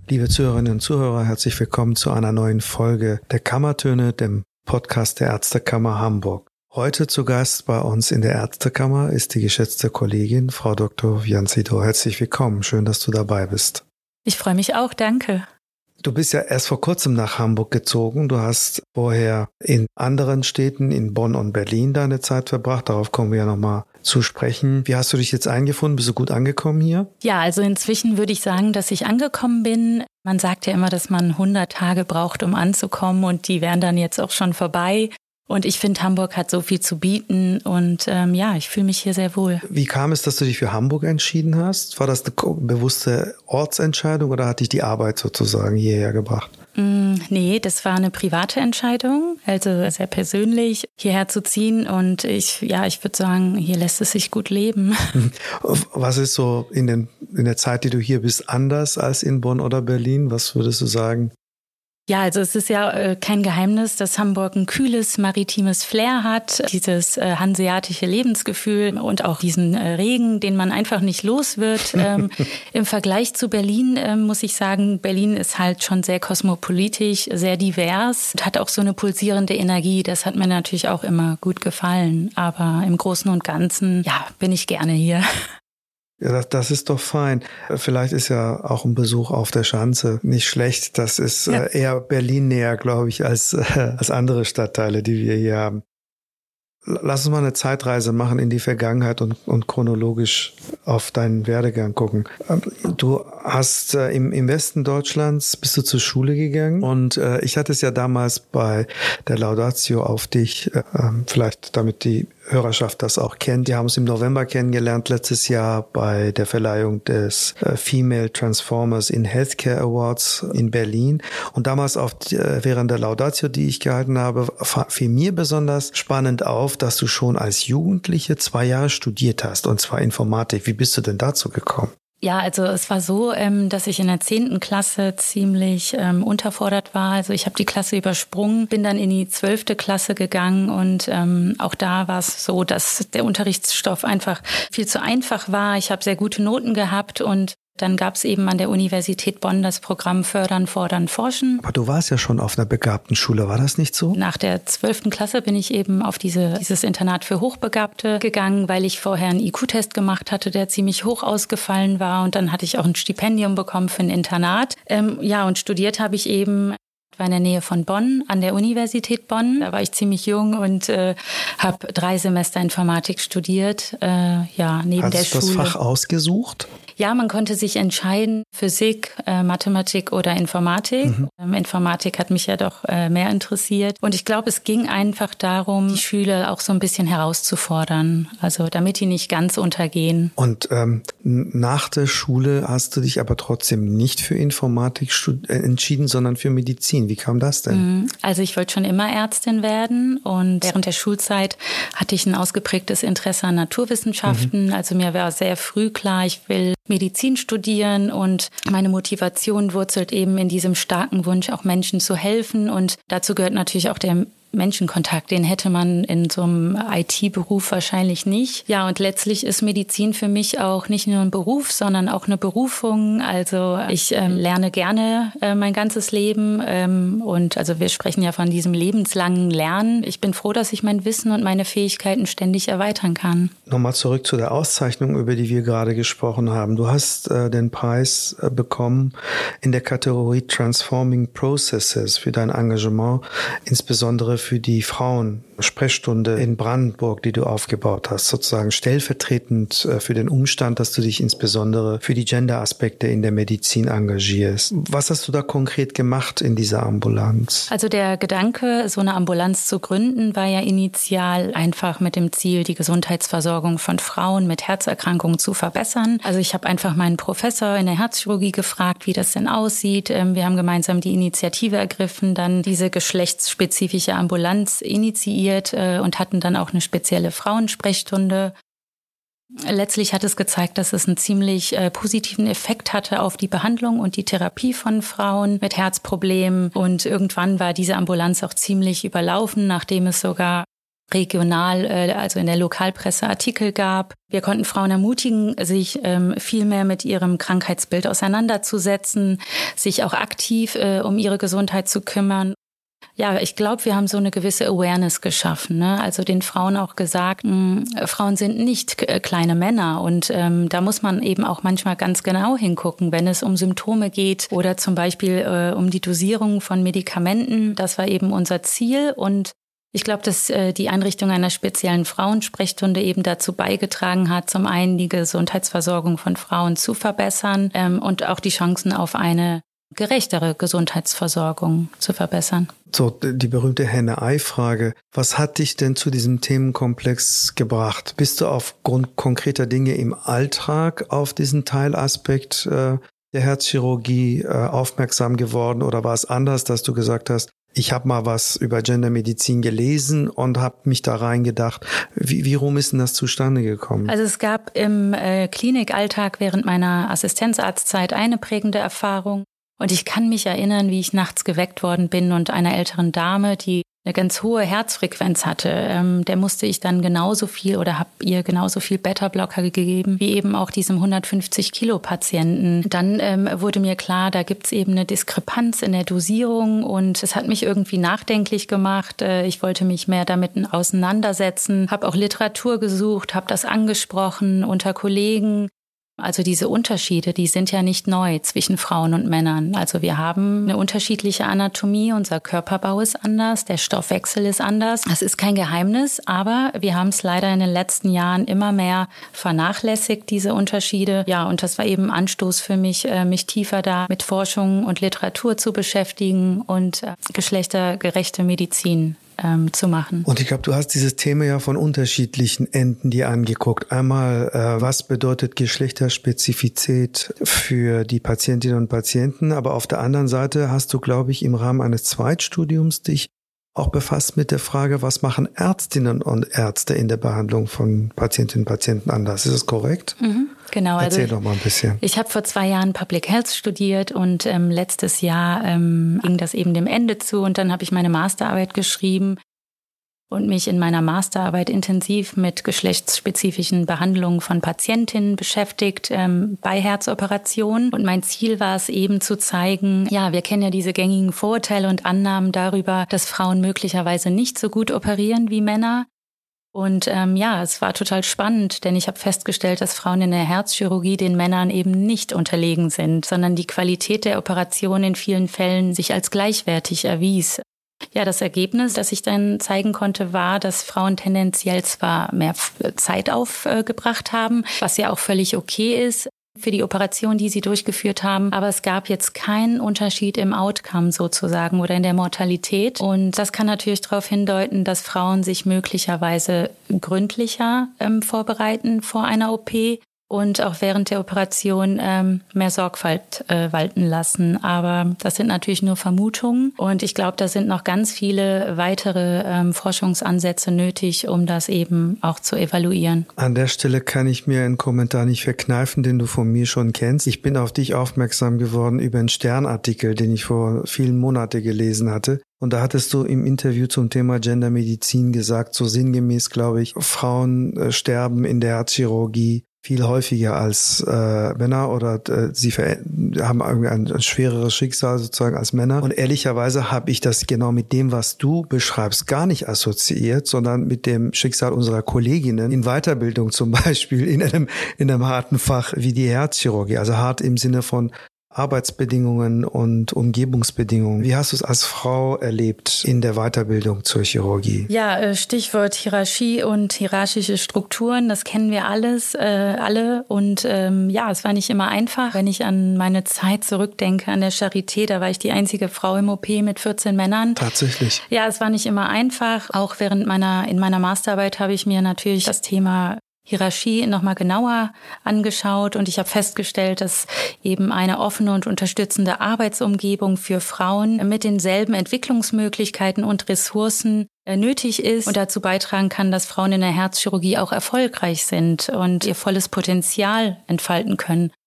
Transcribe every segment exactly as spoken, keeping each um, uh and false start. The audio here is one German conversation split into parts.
Liebe Zuhörerinnen und Zuhörer, herzlich willkommen zu einer neuen Folge der Kammertöne, dem Podcast der Ärztekammer Hamburg. Heute zu Gast bei uns in der Ärztekammer ist die geschätzte Kollegin Frau Doktor Vianzito. Herzlich willkommen, schön, dass du dabei bist. Ich freue mich auch, danke. Du bist ja erst vor kurzem nach Hamburg gezogen. Du hast vorher in anderen Städten, in Bonn und Berlin, deine Zeit verbracht. Darauf kommen wir ja nochmal zu sprechen. Wie hast du dich jetzt eingefunden? Bist du gut angekommen hier? Ja, also inzwischen würde ich sagen, dass ich angekommen bin. Man sagt ja immer, dass man hundert Tage braucht, um anzukommen, und die wären dann jetzt auch schon vorbei. Und ich finde, Hamburg hat so viel zu bieten und ähm, ja, ich fühle mich hier sehr wohl. Wie kam es, dass du dich für Hamburg entschieden hast? War das eine bewusste Ortsentscheidung oder hat dich die Arbeit sozusagen hierher gebracht? Mm, nee, das war eine private Entscheidung, also sehr persönlich, hierher zu ziehen. Und ich, ja, ich würde sagen, hier lässt es sich gut leben. Was ist so in, den, in der Zeit, die du hier bist, anders als in Bonn oder Berlin? Was würdest du sagen? Ja, also es ist ja äh, kein Geheimnis, dass Hamburg ein kühles, maritimes Flair hat, dieses äh, hanseatische Lebensgefühl und auch diesen äh, Regen, den man einfach nicht los wird. Ähm, im Vergleich zu Berlin äh, muss ich sagen, Berlin ist halt schon sehr kosmopolitisch, sehr divers und hat auch so eine pulsierende Energie. Das hat mir natürlich auch immer gut gefallen. Aber im Großen und Ganzen, ja, bin ich gerne hier. Ja, das, das ist doch fein. Vielleicht ist ja auch ein Besuch auf der Schanze nicht schlecht. Das ist ja äh, eher Berlin näher, glaube ich, als, äh, als andere Stadtteile, die wir hier haben. Lass uns mal eine Zeitreise machen in die Vergangenheit und, und chronologisch auf deinen Werdegang gucken. Du hast äh, im, im Westen Deutschlands bist du zur Schule gegangen und äh, ich hatte es ja damals bei der Laudatio auf dich, äh, vielleicht damit die Hörerschaft das auch kennt. Wir haben uns im November kennengelernt, letztes Jahr bei der Verleihung des äh, Female Transformers in Healthcare Awards in Berlin. Und damals auf die, äh, während der Laudatio, die ich gehalten habe, fiel mir besonders spannend auf, dass du schon als Jugendliche zwei Jahre studiert hast, und zwar Informatik. Wie bist du denn dazu gekommen? Ja, also es war so, dass ich in der zehnten Klasse ziemlich ähm, unterfordert war. Also ich habe die Klasse übersprungen, bin dann in die zwölfte Klasse gegangen und ähm, auch da war es so, dass der Unterrichtsstoff einfach viel zu einfach war. Ich habe sehr gute Noten gehabt und dann gab es eben an der Universität Bonn das Programm Fördern, Fordern, Forschen. Aber du warst ja schon auf einer begabten Schule, war das nicht so? Nach der zwölften Klasse bin ich eben auf diese, dieses Internat für Hochbegabte gegangen, weil ich vorher einen I Q-Test gemacht hatte, der ziemlich hoch ausgefallen war. Und dann hatte ich auch ein Stipendium bekommen für ein Internat. Ähm, ja, und studiert habe ich eben war in der Nähe von Bonn, an der Universität Bonn. Da war ich ziemlich jung und äh, habe drei Semester Informatik studiert, äh, ja, neben Hast der du Schule. das Fach ausgesucht? Ja, man konnte sich entscheiden, Physik, äh, Mathematik oder Informatik. Mhm. Ähm, Informatik hat mich ja doch äh, mehr interessiert. Und ich glaube, es ging einfach darum, die Schüler auch so ein bisschen herauszufordern, also damit die nicht ganz untergehen. Und ähm, nach der Schule hast du dich aber trotzdem nicht für Informatik stud- äh, entschieden, sondern für Medizin. Wie kam das denn? Also ich wollte schon immer Ärztin werden und während der Schulzeit hatte ich ein ausgeprägtes Interesse an Naturwissenschaften. Mhm. Also mir war sehr früh klar, ich will Medizin studieren und meine Motivation wurzelt eben in diesem starken Wunsch, auch Menschen zu helfen. Und dazu gehört natürlich auch der Menschenkontakt, den hätte man in so einem I T-Beruf wahrscheinlich nicht. Ja, und letztlich ist Medizin für mich auch nicht nur ein Beruf, sondern auch eine Berufung. Also ich ähm, lerne gerne äh, mein ganzes Leben ähm, und also wir sprechen ja von diesem lebenslangen Lernen. Ich bin froh, dass ich mein Wissen und meine Fähigkeiten ständig erweitern kann. Nochmal zurück zu der Auszeichnung, über die wir gerade gesprochen haben. Du hast äh, den Preis äh, bekommen in der Kategorie Transforming Processes für dein Engagement, insbesondere für die Frauen-Sprechstunde in Brandenburg, die du aufgebaut hast, sozusagen stellvertretend für den Umstand, dass du dich insbesondere für die Gender-Aspekte in der Medizin engagierst. Was hast du da konkret gemacht in dieser Ambulanz? Also der Gedanke, so eine Ambulanz zu gründen, war ja initial einfach mit dem Ziel, die Gesundheitsversorgung von Frauen mit Herzerkrankungen zu verbessern. Also ich habe einfach meinen Professor in der Herzchirurgie gefragt, wie das denn aussieht. Wir haben gemeinsam die Initiative ergriffen, dann diese geschlechtsspezifische Ambulanz Ambulanz initiiert äh, und hatten dann auch eine spezielle Frauensprechstunde. Letztlich hat es gezeigt, dass es einen ziemlich äh, positiven Effekt hatte auf die Behandlung und die Therapie von Frauen mit Herzproblemen. Und irgendwann war diese Ambulanz auch ziemlich überlaufen, nachdem es sogar regional, also in der Lokalpresse Artikel gab. Wir konnten Frauen ermutigen, sich ähm, viel mehr mit ihrem Krankheitsbild auseinanderzusetzen, sich auch aktiv äh, um ihre Gesundheit zu kümmern. Ja, ich glaube, wir haben so eine gewisse Awareness geschaffen, ne? Also den Frauen auch gesagt, mh, Frauen sind nicht k- kleine Männer und ähm, da muss man eben auch manchmal ganz genau hingucken, wenn es um Symptome geht oder zum Beispiel äh, um die Dosierung von Medikamenten. Das war eben unser Ziel und ich glaube, dass äh, die Einrichtung einer speziellen Frauensprechstunde eben dazu beigetragen hat, zum einen die Gesundheitsversorgung von Frauen zu verbessern ähm, und auch die Chancen auf eine gerechtere Gesundheitsversorgung zu verbessern. So, die berühmte Henne-Ei-Frage. Was hat dich denn zu diesem Themenkomplex gebracht? Bist du aufgrund konkreter Dinge im Alltag auf diesen Teilaspekt äh, der Herzchirurgie äh, aufmerksam geworden oder war es anders, dass du gesagt hast, ich habe mal was über Gendermedizin gelesen und habe mich da reingedacht. Wie, wie rum ist denn das zustande gekommen? Also es gab im äh, Klinikalltag während meiner Assistenzarztzeit eine prägende Erfahrung. Und ich kann mich erinnern, wie ich nachts geweckt worden bin und einer älteren Dame, die eine ganz hohe Herzfrequenz hatte, ähm, der musste ich dann genauso viel oder habe ihr genauso viel Beta-Blocker gegeben, wie eben auch diesem hundertfünfzig Kilo Patienten. Dann ähm, wurde mir klar, da gibt's eben eine Diskrepanz in der Dosierung und es hat mich irgendwie nachdenklich gemacht. Äh, ich wollte mich mehr damit auseinandersetzen, habe auch Literatur gesucht, habe das angesprochen unter Kollegen. Also diese Unterschiede, die sind ja nicht neu zwischen Frauen und Männern. Also wir haben eine unterschiedliche Anatomie, unser Körperbau ist anders, der Stoffwechsel ist anders. Das ist kein Geheimnis, aber wir haben es leider in den letzten Jahren immer mehr vernachlässigt, diese Unterschiede. Ja, und das war eben Anstoß für mich, mich tiefer da mit Forschung und Literatur zu beschäftigen und geschlechtergerechte Medizin Ähm, zu machen. Und ich glaube, du hast dieses Thema ja von unterschiedlichen Enden dir angeguckt. Einmal, äh, was bedeutet Geschlechterspezifität für die Patientinnen und Patienten, aber auf der anderen Seite hast du, glaube ich, im Rahmen eines Zweitstudiums dich auch befasst mit der Frage, was machen Ärztinnen und Ärzte in der Behandlung von Patientinnen und Patienten anders. Ist das korrekt? Mhm. Genau, Erzähl also doch mal ein bisschen. Ich habe vor zwei Jahren Public Health studiert und ähm, letztes Jahr ähm, ging das eben dem Ende zu und dann habe ich meine Masterarbeit geschrieben und mich in meiner Masterarbeit intensiv mit geschlechtsspezifischen Behandlungen von Patientinnen beschäftigt ähm, bei Herzoperationen. Und mein Ziel war es eben zu zeigen, ja, wir kennen ja diese gängigen Vorurteile und Annahmen darüber, dass Frauen möglicherweise nicht so gut operieren wie Männer. Und ähm, ja, es war total spannend, denn ich habe festgestellt, dass Frauen in der Herzchirurgie den Männern eben nicht unterlegen sind, sondern die Qualität der Operation in vielen Fällen sich als gleichwertig erwies. Ja, das Ergebnis, das ich dann zeigen konnte, war, dass Frauen tendenziell zwar mehr Zeit aufgebracht haben, was ja auch völlig okay ist für die Operation, die sie durchgeführt haben. Aber es gab jetzt keinen Unterschied im Outcome sozusagen oder in der Mortalität. Und das kann natürlich darauf hindeuten, dass Frauen sich möglicherweise gründlicher ähm, vorbereiten vor einer O P und auch während der Operation ähm, mehr Sorgfalt äh, walten lassen. Aber das sind natürlich nur Vermutungen und ich glaube, da sind noch ganz viele weitere ähm, Forschungsansätze nötig, um das eben auch zu evaluieren. An der Stelle kann ich mir einen Kommentar nicht verkneifen, den du von mir schon kennst. Ich bin auf dich aufmerksam geworden über einen Sternartikel, den ich vor vielen Monaten gelesen hatte. Und da hattest du im Interview zum Thema Gendermedizin gesagt, so sinngemäß, glaube ich, Frauen äh, sterben in der Herzchirurgie viel häufiger als äh, Männer oder äh, sie ver- haben irgendwie ein, ein schwereres Schicksal sozusagen als Männer. Und ehrlicherweise habe ich das genau mit dem, was du beschreibst, gar nicht assoziiert, sondern mit dem Schicksal unserer Kolleginnen in Weiterbildung zum Beispiel in einem, in einem harten Fach wie die Herzchirurgie. Also hart im Sinne von Arbeitsbedingungen und Umgebungsbedingungen. Wie hast du es als Frau erlebt in der Weiterbildung zur Chirurgie? Ja, Stichwort Hierarchie und hierarchische Strukturen, das kennen wir alles, äh, alle. Und ähm, ja, es war nicht immer einfach. Wenn ich an meine Zeit zurückdenke, an der Charité, da war ich die einzige Frau im O P mit vierzehn Männern. Tatsächlich. Ja, es war nicht immer einfach. Auch während meiner, in meiner Masterarbeit habe ich mir natürlich das Thema Hierarchie nochmal genauer angeschaut und ich habe festgestellt, dass eben eine offene und unterstützende Arbeitsumgebung für Frauen mit denselben Entwicklungsmöglichkeiten und Ressourcen nötig ist und dazu beitragen kann, dass Frauen in der Herzchirurgie auch erfolgreich sind und ihr volles Potenzial entfalten können.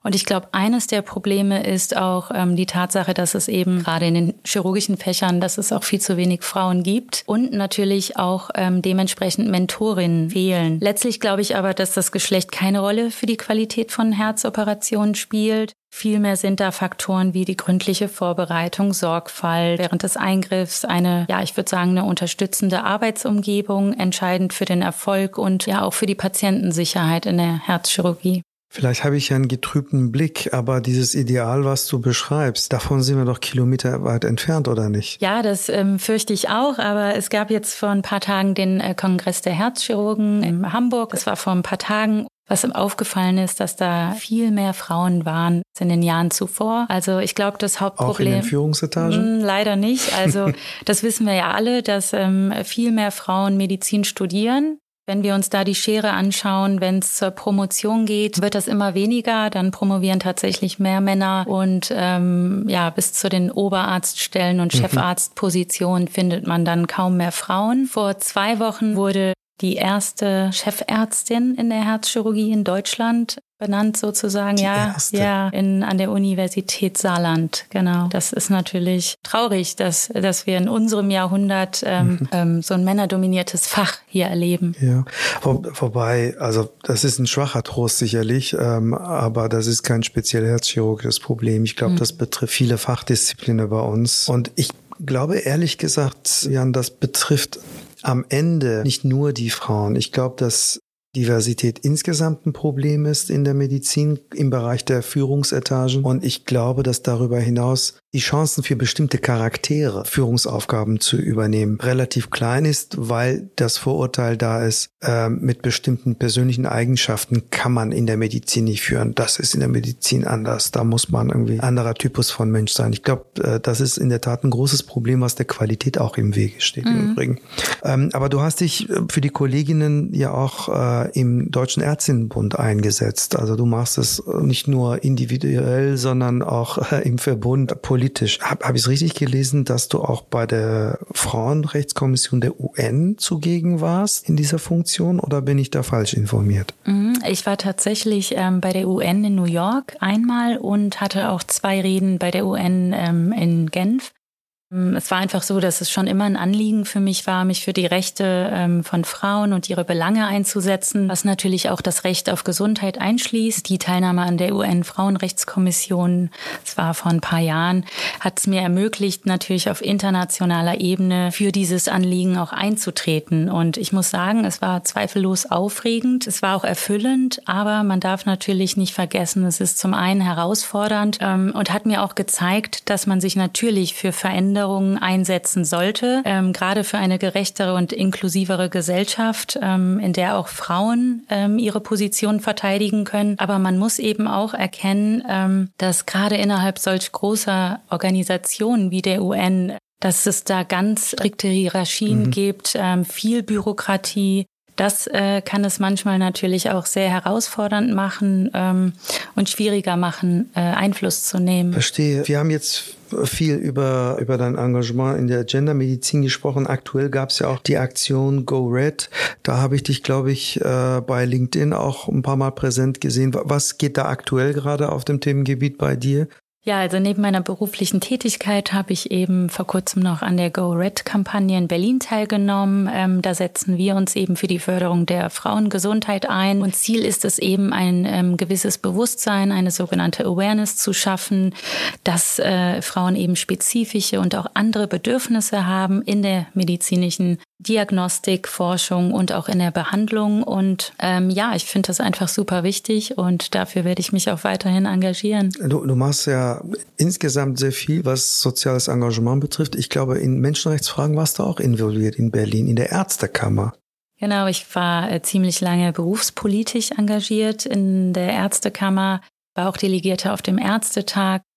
Und ich glaube, eines der Probleme ist auch ähm, die Tatsache, dass es eben gerade in den chirurgischen Fächern, dass es auch viel zu wenig Frauen gibt und natürlich auch ähm, dementsprechend Mentorinnen fehlen. Letztlich glaube ich aber, dass das Geschlecht keine Rolle für die Qualität von Herzoperationen spielt. Vielmehr sind da Faktoren wie die gründliche Vorbereitung, Sorgfalt während des Eingriffs, eine, ja, ich würde sagen, eine unterstützende Arbeitsumgebung entscheidend für den Erfolg und ja auch für die Patientensicherheit in der Herzchirurgie. Vielleicht habe ich ja einen getrübten Blick, aber dieses Ideal, was du beschreibst, davon sind wir doch kilometerweit entfernt, oder nicht? Ja, das ähm, fürchte ich auch, aber es gab jetzt vor ein paar Tagen den äh, Kongress der Herzchirurgen in Hamburg. Das war vor ein paar Tagen. Was aufgefallen ist, dass da viel mehr Frauen waren als in den Jahren zuvor. Also ich glaube, das Hauptproblem... Auch in den Führungsetagen? Mh, leider nicht. Also das wissen wir ja alle, dass ähm, viel mehr Frauen Medizin studieren. Wenn wir uns da die Schere anschauen, wenn es zur Promotion geht, wird das immer weniger. Dann promovieren tatsächlich mehr Männer und ähm, ja, bis zu den Oberarztstellen und Chefarztpositionen findet man dann kaum mehr Frauen. Vor zwei Wochen wurde die erste Chefärztin in der Herzchirurgie in Deutschland benannt sozusagen, die ja, erste. ja, in, an der Universität Saarland, genau. Das ist natürlich traurig, dass, dass wir in unserem Jahrhundert ähm, mhm. ähm, so ein männerdominiertes Fach hier erleben. Ja, Vor, vorbei, also das ist ein schwacher Trost sicherlich, ähm, aber das ist kein speziell herzchirurgisches Problem. Ich glaube, mhm. das betrifft viele Fachdisziplinen bei uns. Und ich glaube ehrlich gesagt, Jan, das betrifft am Ende nicht nur die Frauen. Ich glaube, dass Diversität insgesamt ein Problem ist in der Medizin im Bereich der Führungsetagen. Und ich glaube, dass darüber hinaus die Chancen für bestimmte Charaktere, Führungsaufgaben zu übernehmen, relativ klein ist, weil das Vorurteil da ist, äh, mit bestimmten persönlichen Eigenschaften kann man in der Medizin nicht führen. Das ist in der Medizin anders. Da muss man irgendwie anderer Typus von Mensch sein. Ich glaube, äh, das ist in der Tat ein großes Problem, was der Qualität auch im Wege steht mhm. im Übrigen. Ähm, aber du hast dich für die Kolleginnen ja auch äh, im Deutschen Ärztinnenbund eingesetzt. Also du machst es nicht nur individuell, sondern auch äh, im Verbund politisch. Habe hab ich es richtig gelesen, dass du auch bei der Frauenrechtskommission der U N zugegen warst in dieser Funktion, oder bin ich da falsch informiert? Ich war tatsächlich ähm, bei der U N in New York einmal und hatte auch zwei Reden bei der U N ähm, in Genf. Es war einfach so, dass es schon immer ein Anliegen für mich war, mich für die Rechte ähm, von Frauen und ihre Belange einzusetzen, was natürlich auch das Recht auf Gesundheit einschließt. Die Teilnahme an der U N-Frauenrechtskommission, das war vor ein paar Jahren, hat es mir ermöglicht, natürlich auf internationaler Ebene für dieses Anliegen auch einzutreten. Und ich muss sagen, es war zweifellos aufregend, es war auch erfüllend, aber man darf natürlich nicht vergessen, es ist zum einen herausfordernd ähm, und hat mir auch gezeigt, dass man sich natürlich für Veränderungen einsetzen sollte, ähm, gerade für eine gerechtere und inklusivere Gesellschaft, ähm, in der auch Frauen ähm, ihre Position verteidigen können. Aber man muss eben auch erkennen, ähm, dass gerade innerhalb solch großer Organisationen wie der U N, dass es da ganz strikte Hierarchien mhm. gibt, ähm, viel Bürokratie. Das äh, kann es manchmal natürlich auch sehr herausfordernd machen ähm, und schwieriger machen, äh, Einfluss zu nehmen. Verstehe. Wir haben jetzt viel über über dein Engagement in der Gendermedizin gesprochen. Aktuell gab es ja auch die Aktion Go Red. Da habe ich dich, glaube ich, äh, bei LinkedIn auch ein paar Mal präsent gesehen. Was geht da aktuell gerade auf dem Themengebiet bei dir? Ja, also neben meiner beruflichen Tätigkeit habe ich eben vor kurzem noch an der Go Red-Kampagne in Berlin teilgenommen. Ähm, da setzen wir uns eben für die Förderung der Frauengesundheit ein. Und Ziel ist es eben, ein ähm, gewisses Bewusstsein, eine sogenannte Awareness zu schaffen, dass äh, Frauen eben spezifische und auch andere Bedürfnisse haben in der medizinischen Diagnostik, Forschung und auch in der Behandlung. Und ähm, ja, ich finde das einfach super wichtig und dafür werde ich mich auch weiterhin engagieren. Du, du machst ja insgesamt sehr viel, was soziales Engagement betrifft. Ich glaube, in Menschenrechtsfragen warst du auch involviert in Berlin, in der Ärztekammer. Genau, ich war äh, ziemlich lange berufspolitisch engagiert in der Ärztekammer, war auch Delegierte auf dem Ärztetag.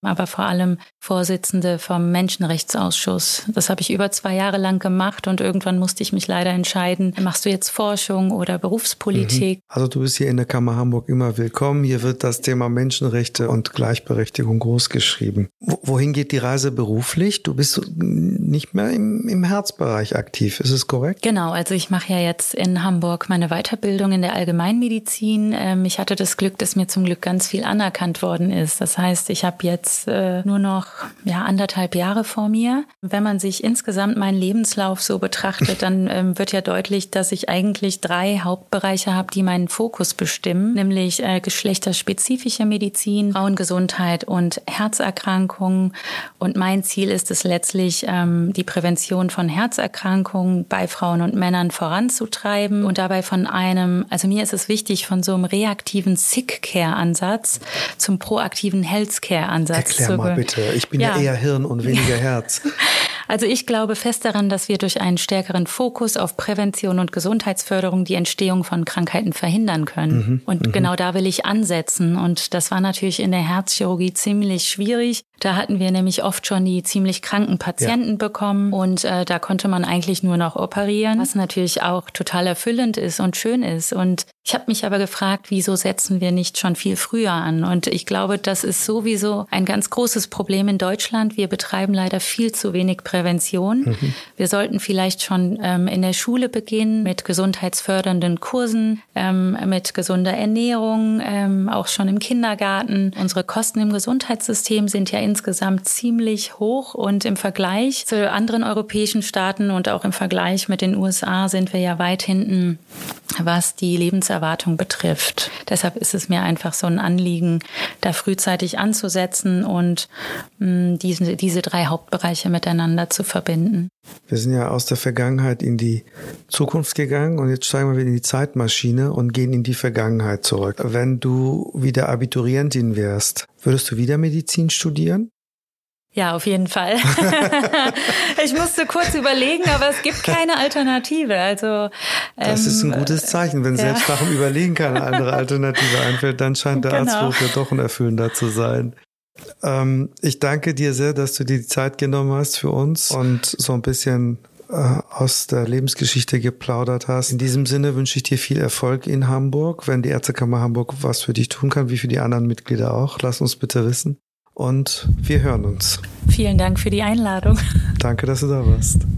aber vor allem Vorsitzende vom Menschenrechtsausschuss. Das habe ich über zwei Jahre lang gemacht und irgendwann musste ich mich leider entscheiden, machst du jetzt Forschung oder Berufspolitik? Also du bist hier in der Kammer Hamburg immer willkommen. Hier wird das Thema Menschenrechte und Gleichberechtigung großgeschrieben. Wohin geht die Reise beruflich? Du bist nicht mehr im, im Herzbereich aktiv, ist es korrekt? Genau, also ich mache ja jetzt in Hamburg meine Weiterbildung in der Allgemeinmedizin. Ich hatte das Glück, dass mir zum Glück ganz viel anerkannt worden ist. Das heißt, ich habe jetzt äh, nur noch ja, anderthalb Jahre vor mir. Wenn man sich insgesamt meinen Lebenslauf so betrachtet, dann ähm, wird ja deutlich, dass ich eigentlich drei Hauptbereiche habe, die meinen Fokus bestimmen, nämlich äh, geschlechterspezifische Medizin, Frauengesundheit und Herzerkrankungen. Und mein Ziel ist es letztlich, ähm, die Prävention von Herzerkrankungen bei Frauen und Männern voranzutreiben und dabei von einem, also mir ist es wichtig, von so einem reaktiven Sick-Care-Ansatz zum proaktiven Health-Care-Ansatz zu Erklär mal bitte, ich bin ja, ja eher Hirn und weniger Herz. Also ich glaube fest daran, dass wir durch einen stärkeren Fokus auf Prävention und Gesundheitsförderung die Entstehung von Krankheiten verhindern können. Mhm, und mhm. genau da will ich ansetzen. Und das war natürlich in der Herzchirurgie ziemlich schwierig. Da hatten wir nämlich oft schon die ziemlich kranken Patienten ja. bekommen und äh, da konnte man eigentlich nur noch operieren, was natürlich auch total erfüllend ist und schön ist. Und ich habe mich aber gefragt, wieso setzen wir nicht schon viel früher an? Und ich glaube, das ist sowieso ein ganz großes Problem in Deutschland. Wir betreiben leider viel zu wenig Prävention. Mhm. Wir sollten vielleicht schon ähm, in der Schule beginnen mit gesundheitsfördernden Kursen, ähm, mit gesunder Ernährung, ähm, auch schon im Kindergarten. Unsere Kosten im Gesundheitssystem sind ja insgesamt ziemlich hoch und im Vergleich zu anderen europäischen Staaten und auch im Vergleich mit den U S A sind wir ja weit hinten, was die Lebenserwartung betrifft. Deshalb ist es mir einfach so ein Anliegen, da frühzeitig anzusetzen und mh, diese, diese drei Hauptbereiche miteinander zu verbinden. Wir sind ja aus der Vergangenheit in die Zukunft gegangen und jetzt steigen wir wieder in die Zeitmaschine und gehen in die Vergangenheit zurück. Wenn du wieder Abiturientin wärst, würdest du wieder Medizin studieren? Ja, auf jeden Fall. Ich musste kurz überlegen, aber es gibt keine Alternative. Also ähm, das ist ein gutes Zeichen. Wenn ja. selbst nach dem Überlegen keine andere Alternative einfällt, dann scheint der genau. Arztberuf ja doch ein erfüllender zu sein. Ähm, ich danke dir sehr, dass du dir die Zeit genommen hast für uns und so ein bisschen äh, aus der Lebensgeschichte geplaudert hast. In diesem Sinne wünsche ich dir viel Erfolg in Hamburg. Wenn die Ärztekammer Hamburg was für dich tun kann, wie für die anderen Mitglieder auch, lass uns bitte wissen. Und wir hören uns. Vielen Dank für die Einladung. Danke, dass du da warst.